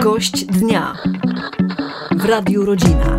Gość dnia w Radiu Rodzina.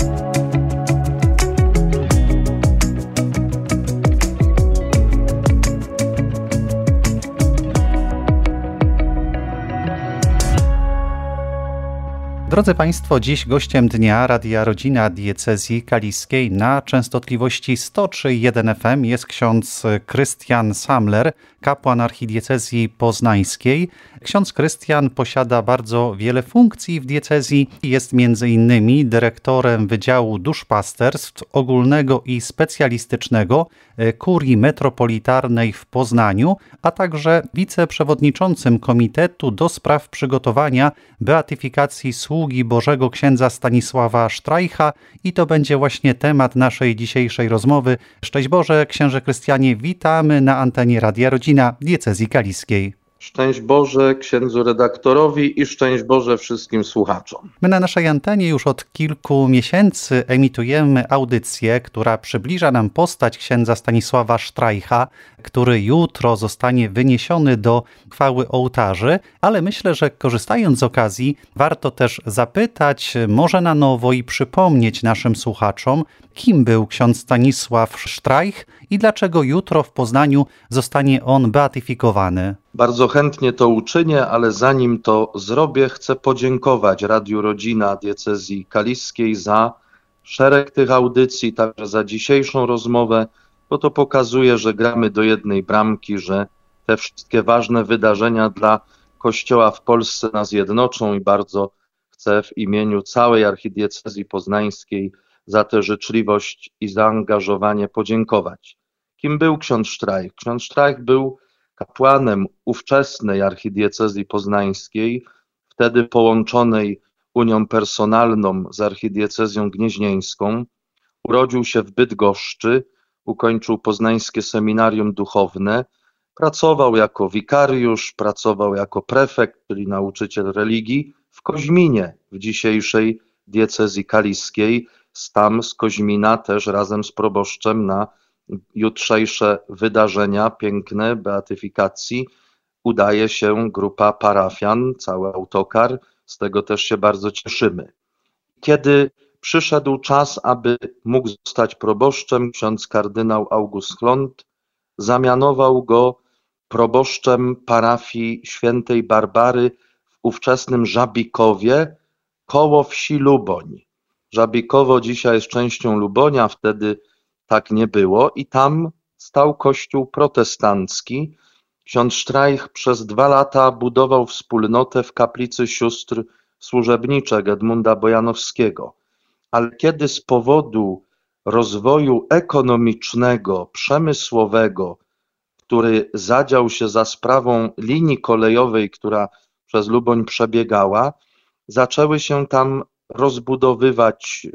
Drodzy Państwo, dziś gościem dnia Radia Rodzina Diecezji Kaliskiej na częstotliwości 103,1 FM jest ksiądz Krystian Samler, kapłan archidiecezji poznańskiej. Ksiądz Krystian posiada bardzo wiele funkcji w diecezji. Jest m.in. dyrektorem Wydziału Duszpasterstw Ogólnego i Specjalistycznego Kurii Metropolitarnej w Poznaniu, a także wiceprzewodniczącym Komitetu do spraw przygotowania beatyfikacji sługi Bożego księdza Stanisława Sztrajcha i to będzie właśnie temat naszej dzisiejszej rozmowy. Szczęść Boże, księże Krystianie, witamy na antenie Radia Rodzina Diecezji Kaliskiej. Szczęść Boże księdzu redaktorowi i szczęść Boże wszystkim słuchaczom. My na naszej antenie już od kilku miesięcy emitujemy audycję, która przybliża nam postać księdza Stanisława Sztrajcha, który jutro zostanie wyniesiony do chwały ołtarzy, ale myślę, że korzystając z okazji warto też zapytać może na nowo i przypomnieć naszym słuchaczom, kim był ksiądz Stanisław Sztrajch i dlaczego jutro w Poznaniu zostanie on beatyfikowany. Bardzo chętnie to uczynię, ale zanim to zrobię, chcę podziękować Radiu Rodzina Diecezji Kaliskiej za szereg tych audycji, także za dzisiejszą rozmowę, bo to pokazuje, że gramy do jednej bramki, że te wszystkie ważne wydarzenia dla Kościoła w Polsce nas jednoczą i bardzo chcę w imieniu całej archidiecezji poznańskiej za tę życzliwość i zaangażowanie podziękować. Kim był ksiądz Sztrajch? Ksiądz Sztrajch był kapłanem ówczesnej archidiecezji poznańskiej, wtedy połączonej unią personalną z archidiecezją gnieźnieńską. Urodził się w Bydgoszczy, ukończył poznańskie seminarium duchowne, pracował jako wikariusz, pracował jako prefekt, czyli nauczyciel religii w Koźminie, w dzisiejszej diecezji kaliskiej. Tam z Koźmina też razem z proboszczem na jutrzejsze wydarzenia piękne beatyfikacji udaje się grupa parafian, cały autokar, z tego też się bardzo cieszymy. Kiedy przyszedł czas, aby mógł zostać proboszczem, ksiądz kardynał August Chlont zamianował go proboszczem parafii świętej Barbary w ówczesnym Żabikowie koło wsi Luboń. Żabikowo dzisiaj jest częścią Lubonia, wtedy tak nie było i tam stał kościół protestancki. Ksiądz Sztrajch przez 2 lata budował wspólnotę w kaplicy sióstr służebniczek Edmunda Bojanowskiego. Ale kiedy z powodu rozwoju ekonomicznego, przemysłowego, który zadział się za sprawą linii kolejowej, która przez Luboń przebiegała, zaczęły się tam rozbudowywać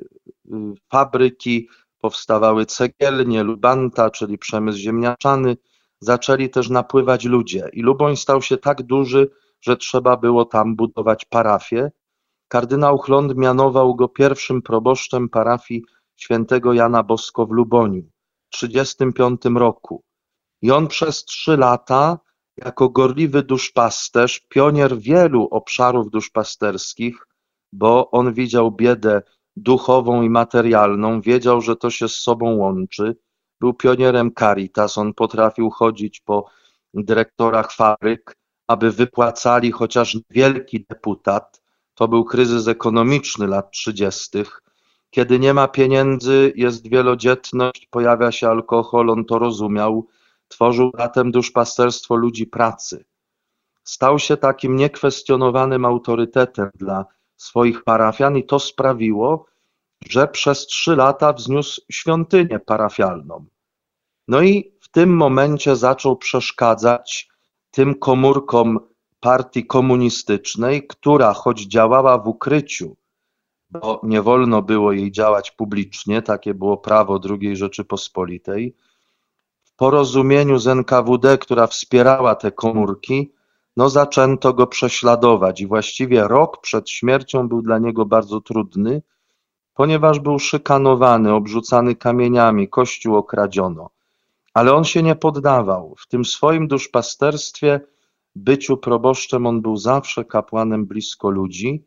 fabryki, powstawały cegielnie, lubanta, czyli przemysł ziemniaczany, zaczęli też napływać ludzie i Luboń stał się tak duży, że trzeba było tam budować parafię. Kardynał Chlont mianował go pierwszym proboszczem parafii świętego Jana Bosko w Luboniu w 1935 roku. I on przez 3 lata jako gorliwy duszpasterz, pionier wielu obszarów duszpasterskich, bo on widział biedę duchową i materialną, wiedział, że to się z sobą łączy. Był pionierem Caritas, on potrafił chodzić po dyrektorach fabryk, aby wypłacali chociaż wielki deputat. To był kryzys ekonomiczny lat 30. Kiedy nie ma pieniędzy, jest wielodzietność, pojawia się alkohol, on to rozumiał. Tworzył zatem duszpasterstwo ludzi pracy. Stał się takim niekwestionowanym autorytetem dla swoich parafian i to sprawiło, że przez 3 lata wzniósł świątynię parafialną. No i w tym momencie zaczął przeszkadzać tym komórkom partii komunistycznej, która choć działała w ukryciu, bo nie wolno było jej działać publicznie, takie było prawo II Rzeczypospolitej, w porozumieniu z NKWD, która wspierała te komórki, no zaczęto go prześladować i właściwie rok przed śmiercią był dla niego bardzo trudny, ponieważ był szykanowany, obrzucany kamieniami, kościół okradziono. Ale on się nie poddawał. W tym swoim duszpasterstwie byciu proboszczem on był zawsze kapłanem blisko ludzi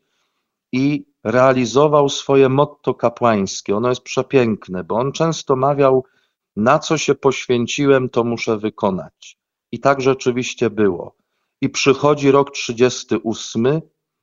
i realizował swoje motto kapłańskie. Ono jest przepiękne, bo on często mawiał: na co się poświęciłem, to muszę wykonać. I tak rzeczywiście było. I przychodzi rok 38,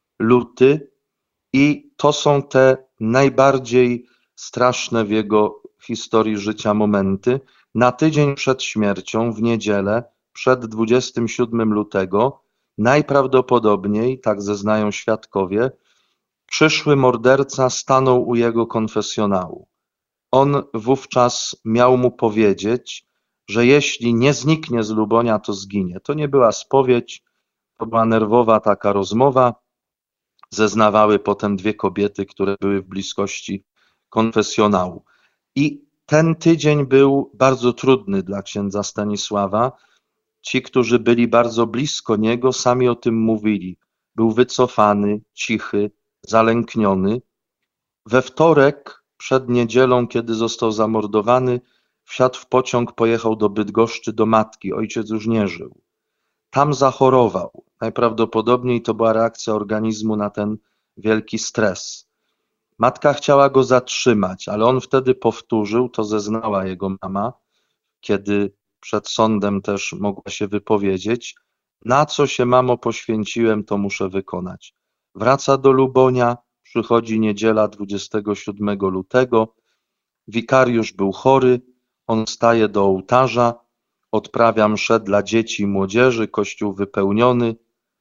luty, i to są te najbardziej straszne w jego historii życia momenty. Na tydzień przed śmiercią, w niedzielę, przed 27 lutego, najprawdopodobniej, tak zeznają świadkowie, przyszły morderca stanął u jego konfesjonału. On wówczas miał mu powiedzieć, że jeśli nie zniknie z Lubonia, to zginie. To nie była spowiedź, to była nerwowa taka rozmowa. Zeznawały potem dwie kobiety, które były w bliskości konfesjonału. I ten tydzień był bardzo trudny dla księdza Stanisława. Ci, którzy byli bardzo blisko niego, sami o tym mówili. Był wycofany, cichy, zalękniony. We wtorek, przed niedzielą, kiedy został zamordowany, wsiadł w pociąg, pojechał do Bydgoszczy do matki. Ojciec już nie żył. Tam zachorował. Najprawdopodobniej to była reakcja organizmu na ten wielki stres. Matka chciała go zatrzymać, ale on wtedy powtórzył, to zeznała jego mama, kiedy przed sądem też mogła się wypowiedzieć: na co się, mamo, poświęciłem, to muszę wykonać. Wraca do Lubonia, przychodzi niedziela 27 lutego, wikariusz był chory, on staje do ołtarza, odprawia mszę dla dzieci i młodzieży, kościół wypełniony,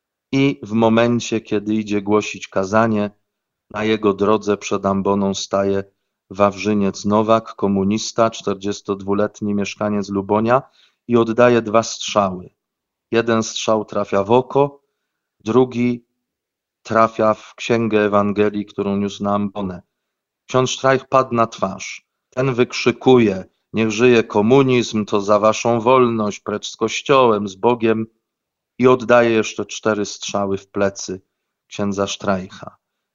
i w momencie, kiedy idzie głosić kazanie, na jego drodze przed amboną staje Wawrzyniec Nowak, komunista, 42-letni mieszkaniec Lubonia, i oddaje 2 strzały. Jeden strzał trafia w oko, drugi trafia w księgę Ewangelii, którą niósł na ambonę. Ksiądz Streich padł na twarz. Ten wykrzykuje: niech żyje komunizm, to za waszą wolność, precz z kościołem, z Bogiem, i oddaje jeszcze 4 strzały w plecy księdza Streicha.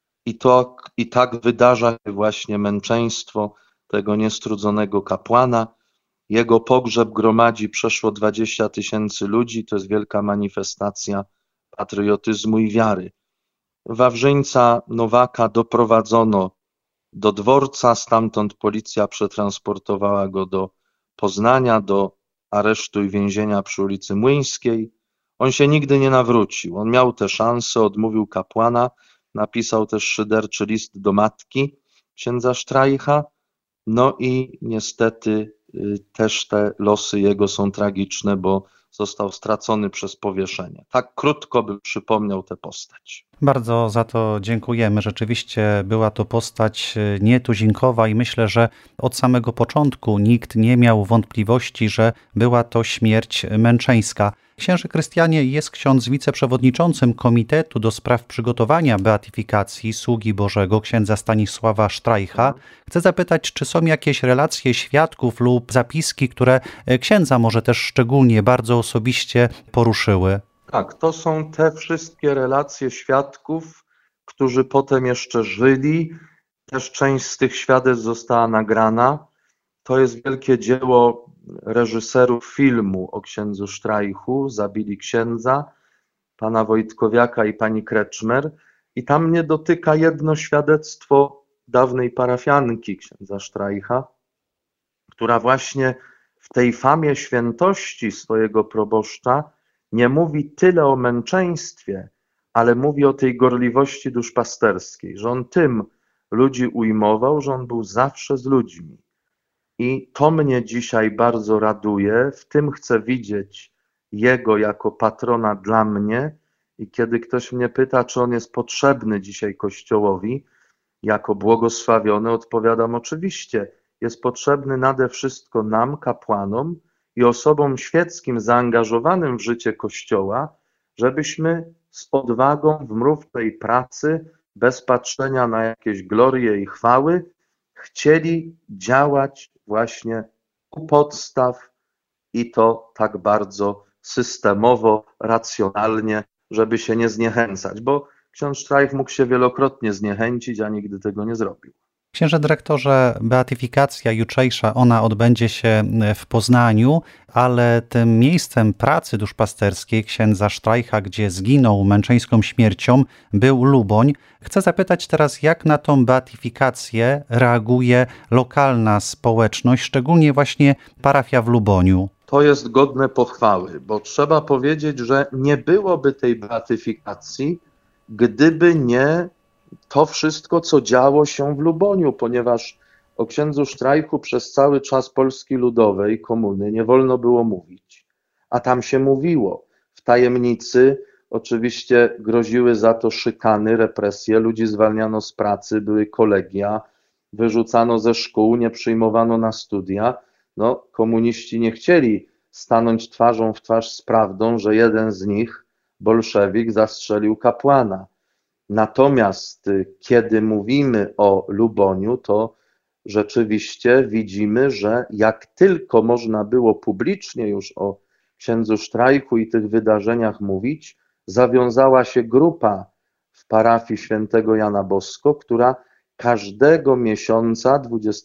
I tak wydarza się właśnie męczeństwo tego niestrudzonego kapłana. Jego pogrzeb gromadzi przeszło 20 000 ludzi, to jest wielka manifestacja patriotyzmu i wiary. Wawrzyńca Nowaka doprowadzono do dworca, stamtąd policja przetransportowała go do Poznania, do aresztu i więzienia przy ulicy Młyńskiej. On się nigdy nie nawrócił. On miał tę szansę, odmówił kapłana, napisał też szyderczy list do matki księdza Streicha. No i niestety też te losy jego są tragiczne, bo został stracony przez powieszenie. Tak krótko bym przypomniał tę postać. Bardzo za to dziękujemy. Rzeczywiście była to postać nietuzinkowa i myślę, że od samego początku nikt nie miał wątpliwości, że była to śmierć męczeńska. Księże Krystianie, jest ksiądz wiceprzewodniczącym Komitetu do spraw przygotowania beatyfikacji sługi Bożego, księdza Stanisława Streicha. Chcę zapytać, czy są jakieś relacje świadków lub zapiski, które księdza może też szczególnie, bardzo osobiście poruszyły? Tak, to są te wszystkie relacje świadków, którzy potem jeszcze żyli. Też część z tych świadectw została nagrana. To jest wielkie dzieło reżyserów filmu o księdzu Streichu, Zabili księdza, pana Wojtkowiaka i pani Kreczmer. I tam mnie dotyka jedno świadectwo dawnej parafianki księdza Streicha, która właśnie w tej famie świętości swojego proboszcza nie mówi tyle o męczeństwie, ale mówi o tej gorliwości duszpasterskiej, że on tym ludzi ujmował, że on był zawsze z ludźmi. I to mnie dzisiaj bardzo raduje, w tym chcę widzieć jego jako patrona dla mnie. I kiedy ktoś mnie pyta, czy on jest potrzebny dzisiaj Kościołowi jako błogosławiony, odpowiadam: oczywiście, jest potrzebny nade wszystko nam, kapłanom i osobom świeckim zaangażowanym w życie Kościoła, żebyśmy z odwagą w mrówczej pracy, bez patrzenia na jakieś glorie i chwały, chcieli działać właśnie u podstaw i to tak bardzo systemowo, racjonalnie, żeby się nie zniechęcać, bo ksiądz Streich mógł się wielokrotnie zniechęcić, a nigdy tego nie zrobił. Księże dyrektorze, beatyfikacja jutrzejsza, ona odbędzie się w Poznaniu, ale tym miejscem pracy duszpasterskiej księdza Streicha, gdzie zginął męczeńską śmiercią, był Luboń. Chcę zapytać teraz, jak na tą beatyfikację reaguje lokalna społeczność, szczególnie właśnie parafia w Luboniu. To jest godne pochwały, bo trzeba powiedzieć, że nie byłoby tej beatyfikacji, gdyby nie to wszystko, co działo się w Luboniu, ponieważ o księdzu Streichu przez cały czas Polski Ludowej, komuny, nie wolno było mówić. A tam się mówiło. W tajemnicy oczywiście groziły za to szykany, represje, ludzi zwalniano z pracy, były kolegia, wyrzucano ze szkół, nie przyjmowano na studia. No, komuniści nie chcieli stanąć twarzą w twarz z prawdą, że jeden z nich, bolszewik, zastrzelił kapłana. Natomiast kiedy mówimy o Luboniu, to rzeczywiście widzimy, że jak tylko można było publicznie już o księdzu Streichu i tych wydarzeniach mówić, zawiązała się grupa w parafii świętego Jana Bosko, która każdego miesiąca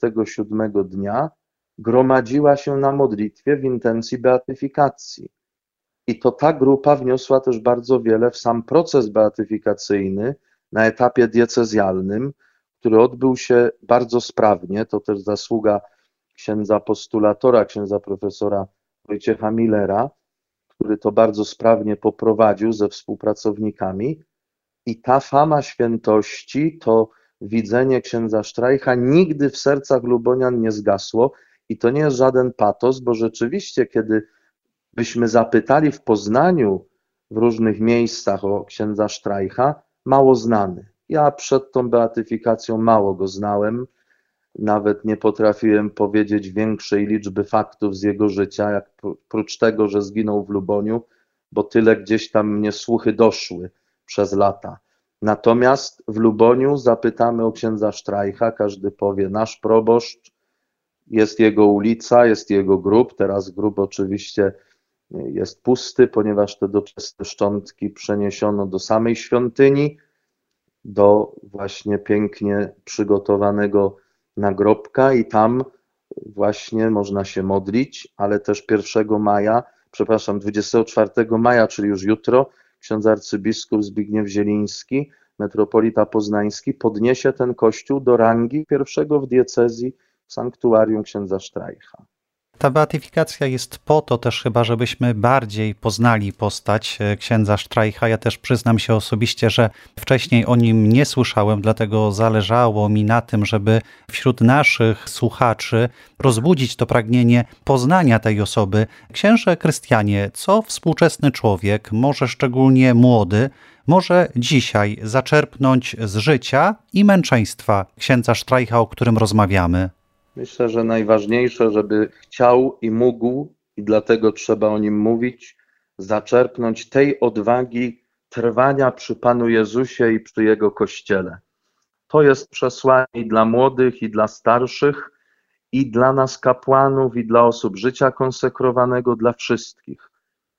27 dnia gromadziła się na modlitwie w intencji beatyfikacji. I to ta grupa wniosła też bardzo wiele w sam proces beatyfikacyjny na etapie diecezjalnym, który odbył się bardzo sprawnie. To też zasługa księdza postulatora, księdza profesora Wojciecha Millera, który to bardzo sprawnie poprowadził ze współpracownikami. I ta fama świętości, to widzenie księdza Streicha nigdy w sercach lubonian nie zgasło. I to nie jest żaden patos, bo rzeczywiście, kiedy byśmy zapytali w Poznaniu, w różnych miejscach o księdza Streicha, mało znany. Ja przed tą beatyfikacją mało go znałem, nawet nie potrafiłem powiedzieć większej liczby faktów z jego życia, jak prócz tego, że zginął w Luboniu, bo tyle gdzieś tam mnie słuchy doszły przez lata. Natomiast w Luboniu zapytamy o księdza Streicha, każdy powie nasz proboszcz, jest jego ulica, jest jego grób, teraz grób oczywiście jest pusty, ponieważ te doczesne szczątki przeniesiono do samej świątyni, do właśnie pięknie przygotowanego nagrobka i tam właśnie można się modlić, ale też 24 maja, czyli już jutro, ksiądz arcybiskup Zbigniew Zieliński, metropolita poznański, podniesie ten kościół do rangi pierwszego w diecezji sanktuarium księdza Streicha. Ta beatyfikacja jest po to też chyba, żebyśmy bardziej poznali postać księdza Streicha. Ja też przyznam się osobiście, że wcześniej o nim nie słyszałem, dlatego zależało mi na tym, żeby wśród naszych słuchaczy rozbudzić to pragnienie poznania tej osoby. Księże Krystianie, co współczesny człowiek, może szczególnie młody, może dzisiaj zaczerpnąć z życia i męczeństwa księdza Streicha, o którym rozmawiamy? Myślę, że najważniejsze, żeby chciał i mógł, i dlatego trzeba o nim mówić, zaczerpnąć tej odwagi trwania przy Panu Jezusie i przy Jego Kościele. To jest przesłanie i dla młodych, i dla starszych, i dla nas kapłanów, i dla osób życia konsekrowanego, dla wszystkich.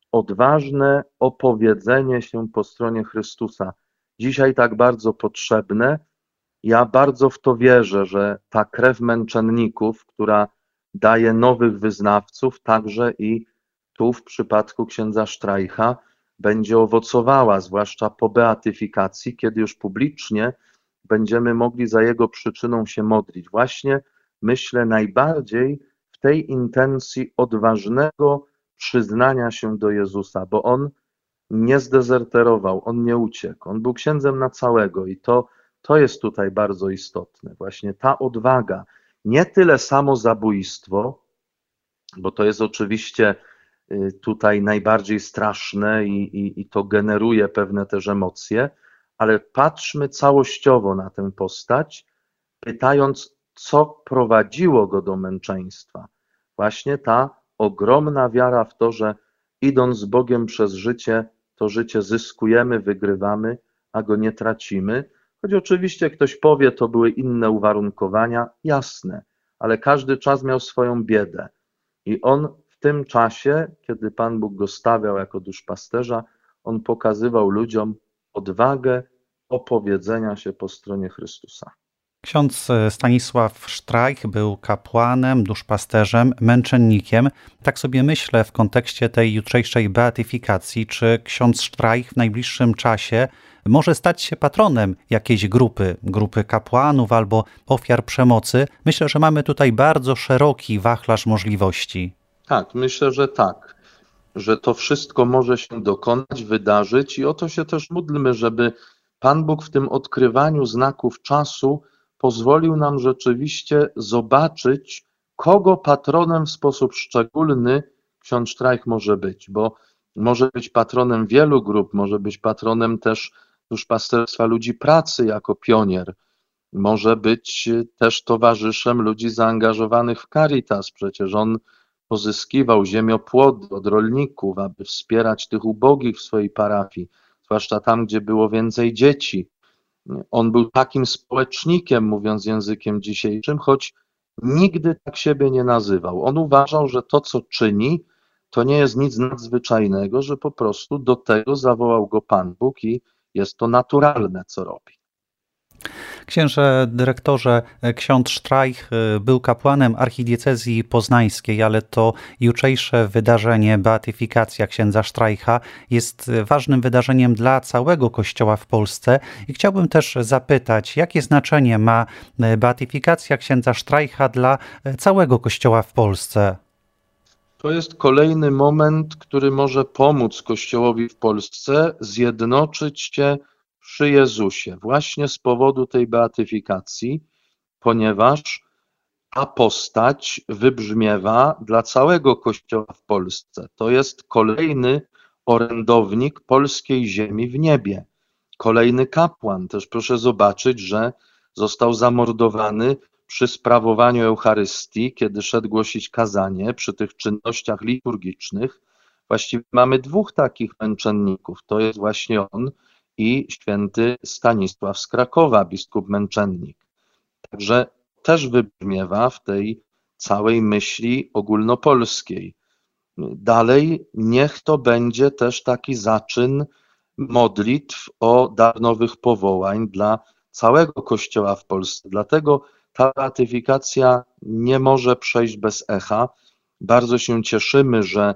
Odważne opowiedzenie się po stronie Chrystusa. Dzisiaj tak bardzo potrzebne. Ja bardzo w to wierzę, że ta krew męczenników, która daje nowych wyznawców, także i tu w przypadku księdza Streicha, będzie owocowała, zwłaszcza po beatyfikacji, kiedy już publicznie będziemy mogli za jego przyczyną się modlić. Właśnie myślę najbardziej w tej intencji odważnego przyznania się do Jezusa, bo on nie zdezerterował, on nie uciekł, on był księdzem na całego i to jest tutaj bardzo istotne. Właśnie ta odwaga, nie tyle samo zabójstwo, bo to jest oczywiście tutaj najbardziej straszne i to generuje pewne też emocje, ale patrzmy całościowo na tę postać, pytając, co prowadziło go do męczeństwa. Właśnie ta ogromna wiara w to, że idąc z Bogiem przez życie, to życie zyskujemy, wygrywamy, a go nie tracimy. Choć oczywiście ktoś powie, to były inne uwarunkowania, jasne, ale każdy czas miał swoją biedę. I on w tym czasie, kiedy Pan Bóg go stawiał jako duszpasterza, on pokazywał ludziom odwagę opowiedzenia się po stronie Chrystusa. Ksiądz Stanisław Sztrajch był kapłanem, duszpasterzem, męczennikiem. Tak sobie myślę w kontekście tej jutrzejszej beatyfikacji, czy ksiądz Sztrajch w najbliższym czasie może stać się patronem jakiejś grupy kapłanów albo ofiar przemocy. Myślę, że mamy tutaj bardzo szeroki wachlarz możliwości. Tak, myślę, że tak, że to wszystko może się dokonać, wydarzyć i o to się też módlmy, żeby Pan Bóg w tym odkrywaniu znaków czasu pozwolił nam rzeczywiście zobaczyć, kogo patronem w sposób szczególny ksiądz Sztrajch może być, bo może być patronem wielu grup, może być patronem też duszpasterstwa ludzi pracy jako pionier, może być też towarzyszem ludzi zaangażowanych w Caritas. Przecież on pozyskiwał ziemiopłody od rolników, aby wspierać tych ubogich w swojej parafii, zwłaszcza tam, gdzie było więcej dzieci. On był takim społecznikiem, mówiąc językiem dzisiejszym, choć nigdy tak siebie nie nazywał. On uważał, że to, co czyni, to nie jest nic nadzwyczajnego, że po prostu do tego zawołał go Pan Bóg i jest to naturalne, co robi. Księże dyrektorze, ksiądz Sztrajch był kapłanem archidiecezji poznańskiej, ale to jutrzejsze wydarzenie, beatyfikacja księdza Sztrajcha, jest ważnym wydarzeniem dla całego Kościoła w Polsce. I chciałbym też zapytać, jakie znaczenie ma beatyfikacja księdza Sztrajcha dla całego Kościoła w Polsce? To jest kolejny moment, który może pomóc Kościołowi w Polsce zjednoczyć się przy Jezusie, właśnie z powodu tej beatyfikacji, ponieważ ta postać wybrzmiewa dla całego Kościoła w Polsce. To jest kolejny orędownik polskiej ziemi w niebie, kolejny kapłan. Też proszę zobaczyć, że został zamordowany przy sprawowaniu Eucharystii, kiedy szedł głosić kazanie, przy tych czynnościach liturgicznych. Właściwie mamy dwóch takich męczenników. To jest właśnie on i święty Stanisław z Krakowa, biskup męczennik. Także też wybrzmiewa w tej całej myśli ogólnopolskiej. Dalej niech to będzie też taki zaczyn modlitw o dar nowych powołań dla całego Kościoła w Polsce. Dlatego ta beatyfikacja nie może przejść bez echa. Bardzo się cieszymy, że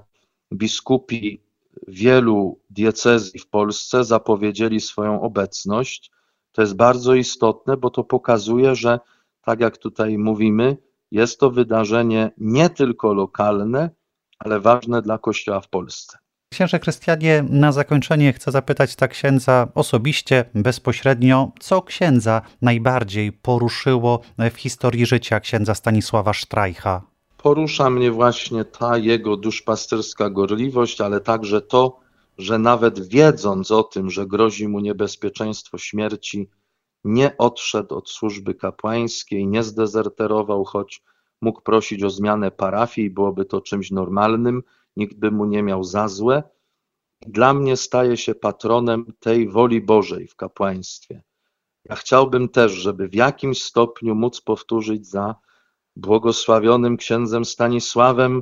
biskupi wielu diecezji w Polsce zapowiedzieli swoją obecność. To jest bardzo istotne, bo to pokazuje, że tak jak tutaj mówimy, jest to wydarzenie nie tylko lokalne, ale ważne dla Kościoła w Polsce. Księże Krystianie, na zakończenie chcę zapytać tak księdza osobiście, bezpośrednio, co księdza najbardziej poruszyło w historii życia księdza Stanisława Sztrajcha? Porusza mnie właśnie ta jego duszpasterska gorliwość, ale także to, że nawet wiedząc o tym, że grozi mu niebezpieczeństwo śmierci, nie odszedł od służby kapłańskiej, nie zdezerterował, choć mógł prosić o zmianę parafii, byłoby to czymś normalnym, nikt by mu nie miał za złe. Dla mnie staje się patronem tej woli Bożej w kapłaństwie. Ja chciałbym też, żeby w jakimś stopniu móc powtórzyć za błogosławionym księdzem Stanisławem,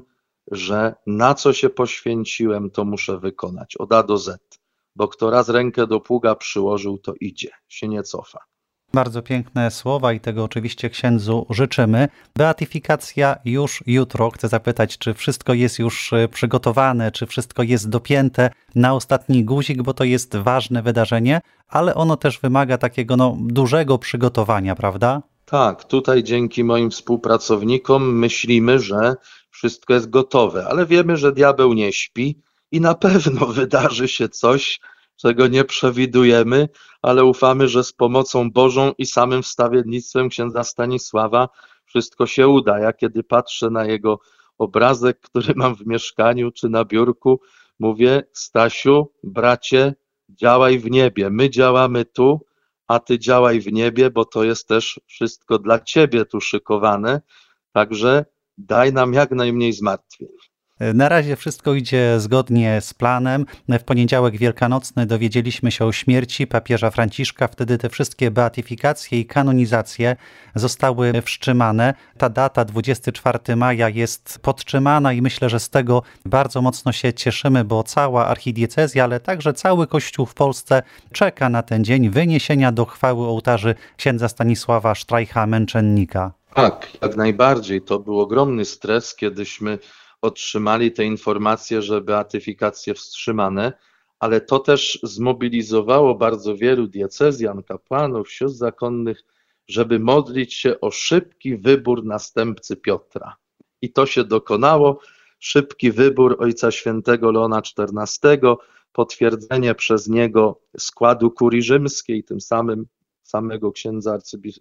że na co się poświęciłem, to muszę wykonać od A do Z, bo kto raz rękę do pługa przyłożył, to idzie, się nie cofa. Bardzo piękne słowa i tego oczywiście księdzu życzymy. Beatyfikacja już jutro. Chcę zapytać, czy wszystko jest już przygotowane, czy wszystko jest dopięte na ostatni guzik, bo to jest ważne wydarzenie, ale ono też wymaga takiego dużego przygotowania, prawda? Tak, tutaj dzięki moim współpracownikom myślimy, że wszystko jest gotowe, ale wiemy, że diabeł nie śpi i na pewno wydarzy się coś, czego nie przewidujemy, ale ufamy, że z pomocą Bożą i samym wstawiennictwem księdza Stanisława wszystko się uda. Ja kiedy patrzę na jego obrazek, który mam w mieszkaniu czy na biurku, mówię: Stasiu, bracie, działaj w niebie. My działamy tu, a ty działaj w niebie, bo to jest też wszystko dla ciebie tu szykowane. Także daj nam jak najmniej zmartwień. Na razie wszystko idzie zgodnie z planem. W poniedziałek wielkanocny dowiedzieliśmy się o śmierci papieża Franciszka. Wtedy te wszystkie beatyfikacje i kanonizacje zostały wstrzymane. Ta data 24 maja jest podtrzymana i myślę, że z tego bardzo mocno się cieszymy, bo cała archidiecezja, ale także cały Kościół w Polsce czeka na ten dzień wyniesienia do chwały ołtarzy księdza Stanisława Sztrajcha, męczennika. Tak, jak najbardziej. To był ogromny stres, kiedyśmy otrzymali te informacje, że beatyfikacje wstrzymane, ale to też zmobilizowało bardzo wielu diecezjan, kapłanów, sióstr zakonnych, żeby modlić się o szybki wybór następcy Piotra. I to się dokonało. Szybki wybór Ojca Świętego Leona XIV, potwierdzenie przez niego składu kurii rzymskiej, tym samym samego księdza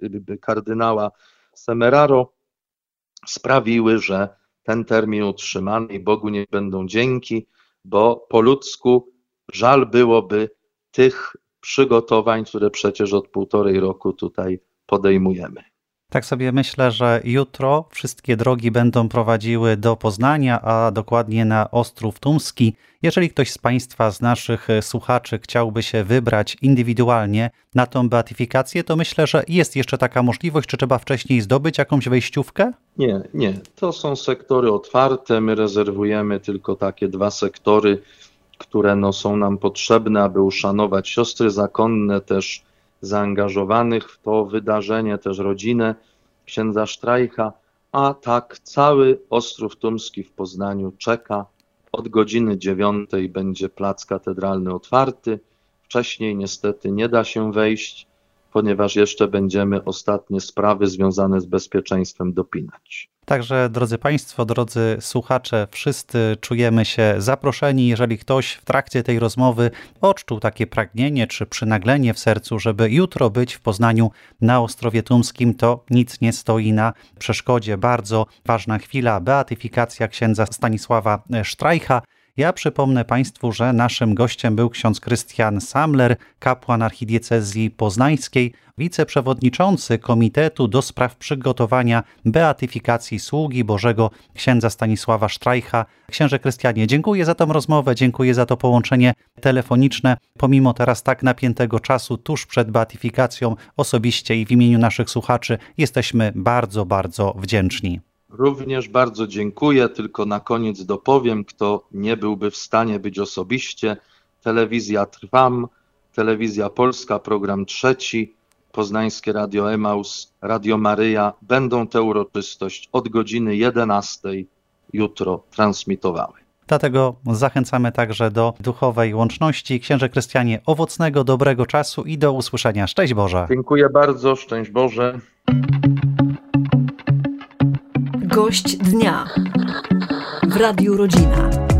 kardynała Semeraro, sprawiły, że ten termin utrzymany i Bogu niech będą dzięki, bo po ludzku żal byłoby tych przygotowań, które przecież od 1,5 roku tutaj podejmujemy. Tak sobie myślę, że jutro wszystkie drogi będą prowadziły do Poznania, a dokładnie na Ostrów Tumski. Jeżeli ktoś z Państwa, z naszych słuchaczy chciałby się wybrać indywidualnie na tą beatyfikację, to myślę, że jest jeszcze taka możliwość. Czy trzeba wcześniej zdobyć jakąś wejściówkę? Nie. To są sektory otwarte. My rezerwujemy tylko takie 2 sektory, które są nam potrzebne, aby uszanować siostry zakonne, też zaangażowanych w to wydarzenie, też rodzinę księdza Sztrajcha, a tak cały Ostrów Tumski w Poznaniu czeka. Od godziny 9 będzie plac katedralny otwarty. Wcześniej niestety nie da się wejść, ponieważ jeszcze będziemy ostatnie sprawy związane z bezpieczeństwem dopinać. Także, drodzy Państwo, drodzy słuchacze, wszyscy czujemy się zaproszeni. Jeżeli ktoś w trakcie tej rozmowy odczuł takie pragnienie czy przynaglenie w sercu, żeby jutro być w Poznaniu na Ostrowie Tumskim, to nic nie stoi na przeszkodzie. Bardzo ważna chwila, beatyfikacja księdza Stanisława Sztrajcha. Ja przypomnę Państwu, że naszym gościem był ksiądz Krystian Samler, kapłan archidiecezji poznańskiej, wiceprzewodniczący Komitetu do spraw przygotowania beatyfikacji sługi Bożego księdza Stanisława Sztrajcha. Księże Krystianie, dziękuję za tę rozmowę, dziękuję za to połączenie telefoniczne. Pomimo teraz tak napiętego czasu, tuż przed beatyfikacją, osobiście i w imieniu naszych słuchaczy jesteśmy bardzo, bardzo wdzięczni. Również bardzo dziękuję, tylko na koniec dopowiem, kto nie byłby w stanie być osobiście. Telewizja Trwam, Telewizja Polska, program 3, Poznańskie Radio Emaus, Radio Maryja będą tę uroczystość od godziny 11 jutro transmitowały. Dlatego zachęcamy także do duchowej łączności. Księże Krystianie, owocnego, dobrego czasu i do usłyszenia. Szczęść Boże. Dziękuję bardzo, szczęść Boże. Gość dnia w Radiu Rodzina.